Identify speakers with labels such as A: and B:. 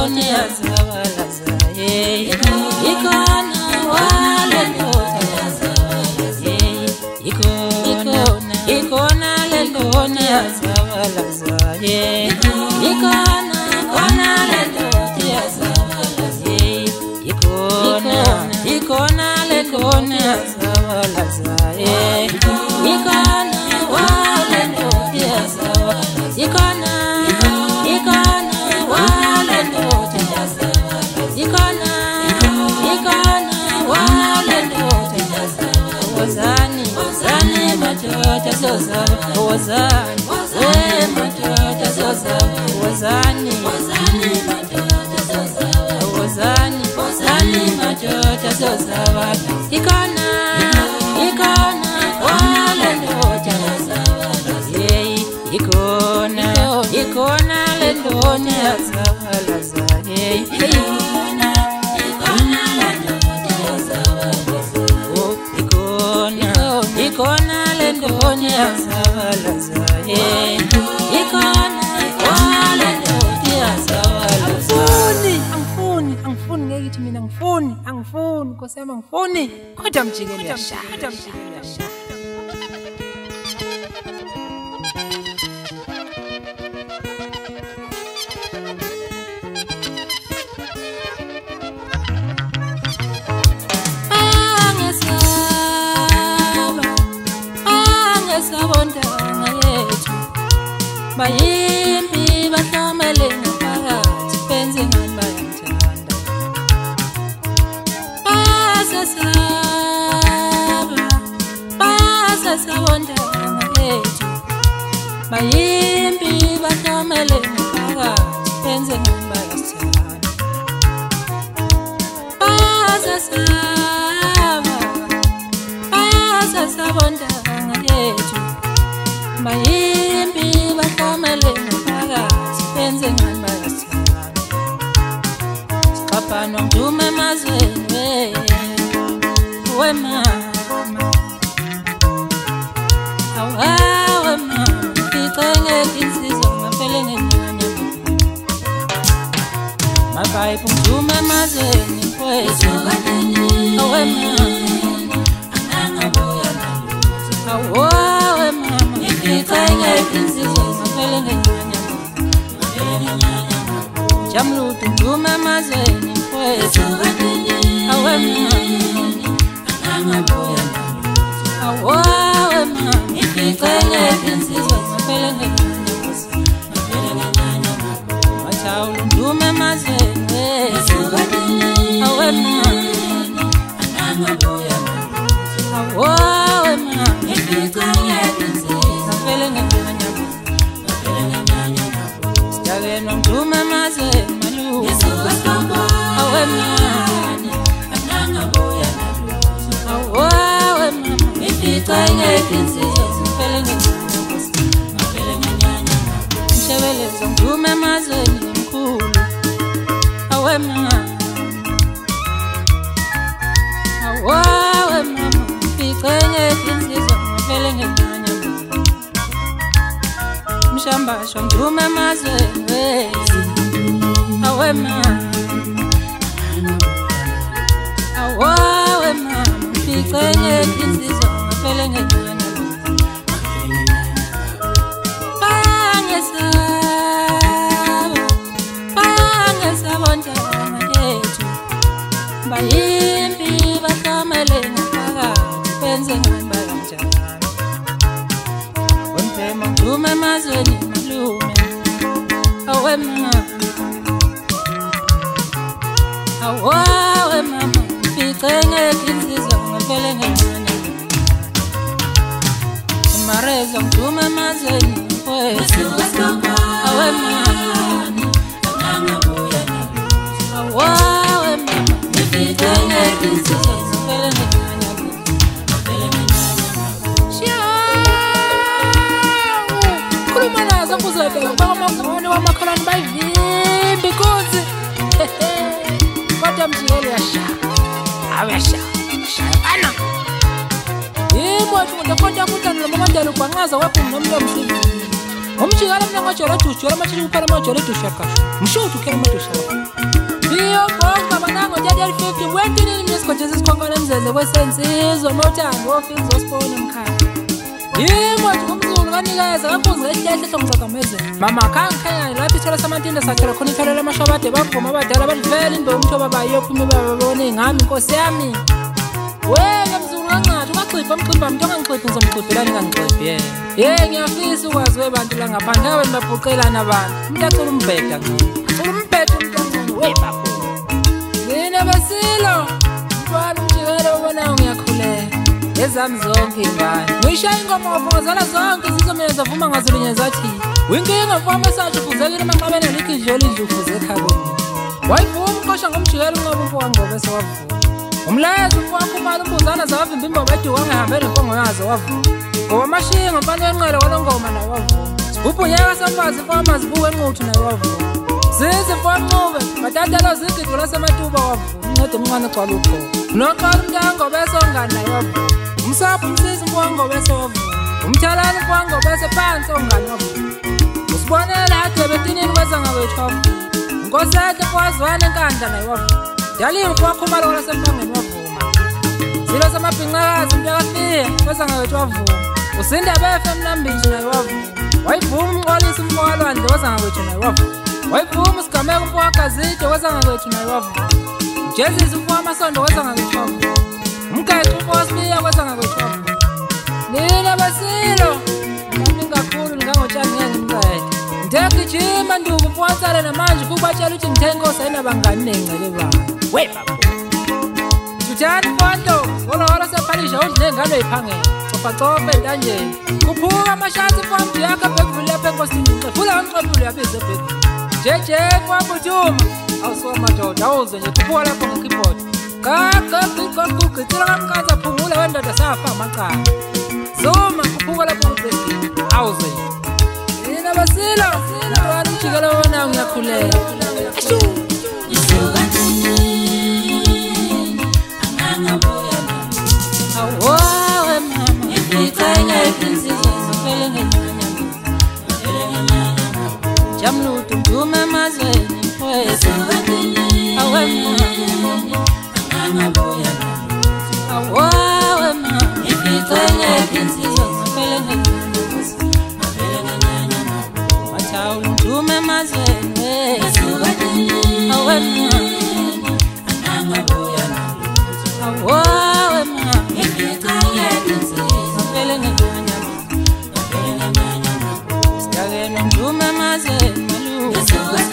A: lendoni yazabalaza ikona walendoni yazabalaza ikona lendoni yazabalaza ikona lendoni yazabalaza ikona lendoni yazabalaza ikona walendoni yazabalaza ikona walendoni yazabalaza ikona walendoni yazabalaza wozani madoda zozaba wozani madoda zozaba wozani madoda zozaba wozani madoda zozaba ikona walendoni yazabalaza ikona lendoni yazabalaza ikona lendoni yazabalaza ikona walendoni yazabalaza
B: angifuni ngeke ithi mina angifuni Nkosi yami angifuni kodwa mjikelo yasha
A: bayimbi bahlamele ngaphakathi benze ngani bayamthanda basasabonda ngalethu bayimbi bahlamele ngaphakathi benze ngani bayasithanda basasabonda ngalethu bayimbi bahlamele ngaphakathi benze ngani bayasithanda siqapha nomdumo emazweni wemama awe mama icenge insizwa ngafele ngenyanya mabayibu umdumo emazweni wethu awe mama awe mama icenge insizwa ngafele ngenyanya jamlutu umdumo emazweni wethu awe mama awe mama icenge insizwa ngafele ngenyanya mathawula umdumo emazweni wethu awe mama awe mama icenge insizwa ngafele ngenyanya sidakenwa umdumo emazweni malume awe mama icenge insizwa ngafele ngenyanya mshebeleza umdumo emazweni mkhulu awe mama icenge insizwa ngafele ngenyanya mshambasho umdumo emazweni wethu awe mama icenge insizwa ngafele ngenyanya bangesabonda ngalethu bayimbi bahlamele ngaphakathi benze ngani bayamthanda wemphema umdumo emazweni malume awe mama icenge insizwa ngafele ngenyanya mareza umdumo emazweni wethu awe mama icenge insizwa ngafele ngenyanya
B: khuluma nazo kuzobeka bakamagone wamakhalwane bayivimbi kuthi kodwa mjikelo yasha shayana yimo kodwa kuthandwa nomandela ubhanqaza waphi nomlo mhlisi umjikala mina ngajolo dushu amathithi kuphela amajolo dushu yakasho mshuthi ukhela amadushu iyo bonga banango 50 wentinini nesigodleza isikhongole emzeze kwesensizwe nothando ofisa osipona emkhaya yimo umzulu kanikeza kabuzi ngehlehle hlongcagamezela mama kangikhanya lapho ithola samantinda sathela khona itholela amashabade bavuma abadala badivela imbe umthoba bayophuma babone ngami inkosi yami wena mzulu kancane ungacipha umcipha umuntu ongangiciphi ngizomciphelani ngangiciphi ngiyafisa ukwazi webantu la ngaphandle abantu babhuqelana abantu umuntu acula umbheda acula umbheda umuntu ongcono webapho mina basilo mntwana umjikelo ubonayo ngiyakhulela ezami zonke ingane ngishaya ingoma ngofongozela zonke izizomela zavuma ngazilinye zathi winkinga mfama esathi ufuzekile emanqabeni alikho idlo ufuze ekhabeni wayivuma umqosha ngomjikelo unqoba umfo wangobe sewavuma umlayezo umfo wakho umali umbuzana zawavimba imbobo eduka angahambeli imfongo yazo wavuma ngoba amashinga mfana wenqele walongoma nayo wavuma ubhunyeka samfazi imfama zibuke enquthu nayo wavuma zize mfonqube matatelo zigidwe lasematuba wavuma uncede umncane gcwala ukho noqala umntango bese ongani nayo wavuma umsapho umsizi mfongo bese wavuma umthalani mfongo bese phansi ongani wavuma usibonela ade betinini kwezanga wethu wavuma inkosi yakhe kwazwana enkandla nayo wavuma dali mfo wakho umalo lasempangeni wavuma zilo zamabhinqakazi mntakafiya kwezanga wethu wavuma usinda befe mnambithi nayo wavuma wayivuma umqolisa umfo walwandle kwezanga wethu nayo wavuma wayivuma usigameka umfo wagazide kwezanga wethu nayo wavuma ujezisa umfo wamasondo kwezanga wethu wavuma umgeqo umfo wasibiya kwezanga wethu wavuma nina basilo mami kakhulu ngangotshani ngengimncede ndiyagijima nduku umfo wansale namanje futhi batshela ukuthi ngithe inkosi ayinabangani nengcele bani webapho Tuthani mfondo ngololo sephalisha udle ngalo eyiphangela cofa entanjeni kuphuka amashansi mfambi yakhe bekuvule lapha enkosini ngifula umqephulu yabize ebheki jeje kwabuthuma awusuka madoda awuze nje kuphuka lapho ngekeyboard gagagigogugitsela kamkaza phungula wendoda safa amacala zuma kuphuka lapho ngibheki awuze nina basilo wani umjikelo wona ngiyakhulela Awowe mama ifithenye insizwe zifele ngenyanya Jamlutu mdume mazweni mfowethu Awe mama Awowe mama ifithenye insizwe zifele ngenyanya Mathawu mdume mazweni Awe mama Awowe mama Stageno ndume mazweni malu